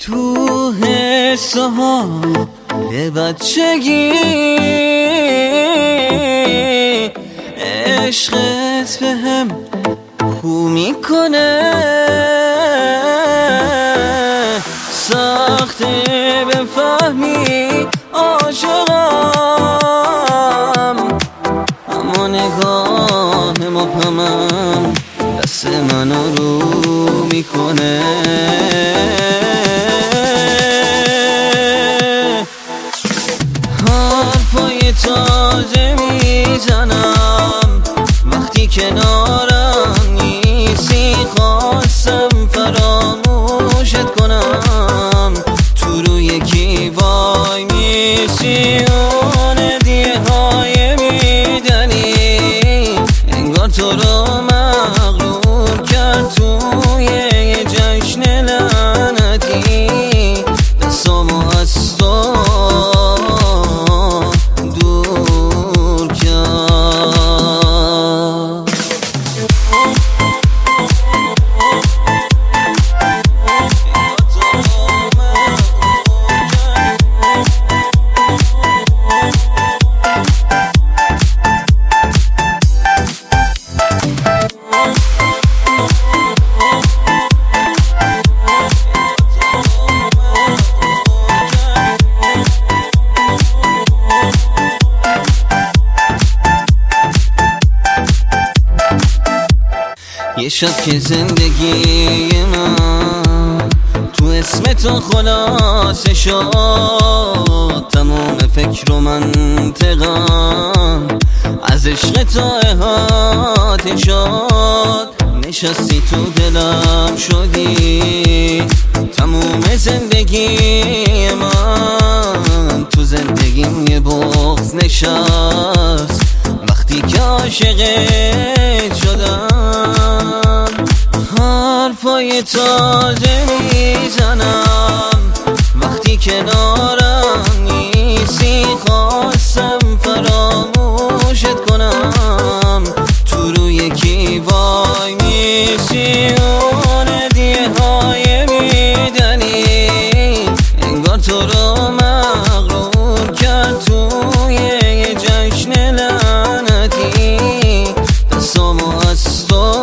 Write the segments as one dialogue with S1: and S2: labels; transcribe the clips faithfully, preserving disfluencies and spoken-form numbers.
S1: تو حسه ها بچگی عشقت به هم خو میکنه، سخته بفهمی عاشقم، اما نگاه مبهمم دست منو رو میکنه. حرفای تازه میزنم وقتی کنارم نیستی، خواستم فراموشت کنم، تو روی کی وای میسی، اون هدیه های میدنی انگار تو رو مغرور کرد توی یه جشن لعنتی، دستامو از تو دور کرد. یه شب که زندگی من تو اسم تو خلاصه شد، تمام فکر و منطقم از عشق تو احاطه شد، نشستی تو دلم شدی تمام زندگی من، تو زندگیم یه بغض نشست وقتی که عاشقت شدم. حرفای تازه میزنم وقتی کنارم نیستی، خواستم فراموشت کنم، تو روی کی وای میسی، اون هدیه های میدنی انگار تو رو مغرور کرد توی یه جشن لعنتی، دستامو از تو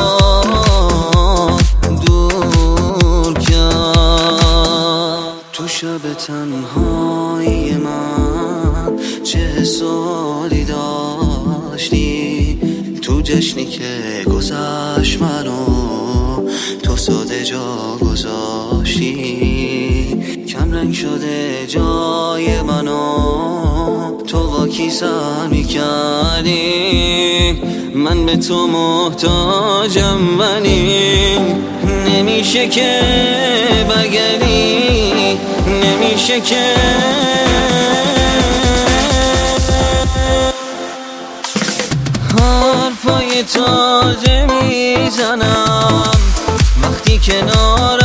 S1: دور کرد. تو شب تنهایی من چه حسالی داشتی، تو جشنی که گذشت منو تو ساده جا گذاشتی، کم رنگ شده جای منو تو با کی سر میکردی، من به تو محتاجم ولی نمیشه که برگردی، نمیشه که. حرفای تازه میزنم وقتی کنار